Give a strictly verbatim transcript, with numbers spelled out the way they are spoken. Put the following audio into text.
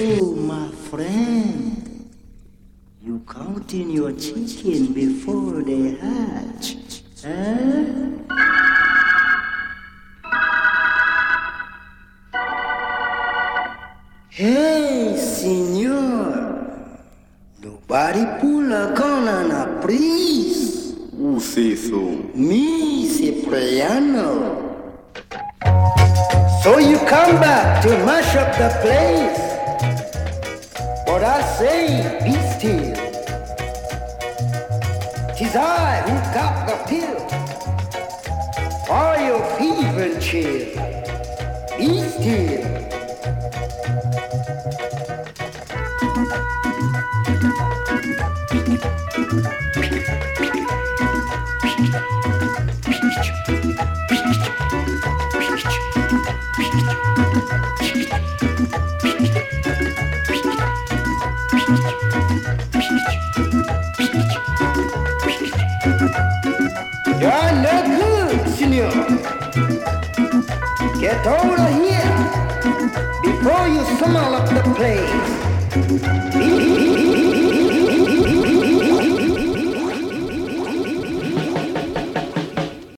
So, my friend, you counting your chicken before they hatch, eh? Hey, senor, nobody pull a gun on a priest. Who say so? Me, Cipriano. So you come back to mash up the place. But I say, be still. 'Tis I who got the pill for your fever and chill. Be still. You're no good, senor. Get out of here before you smell up the place. Be-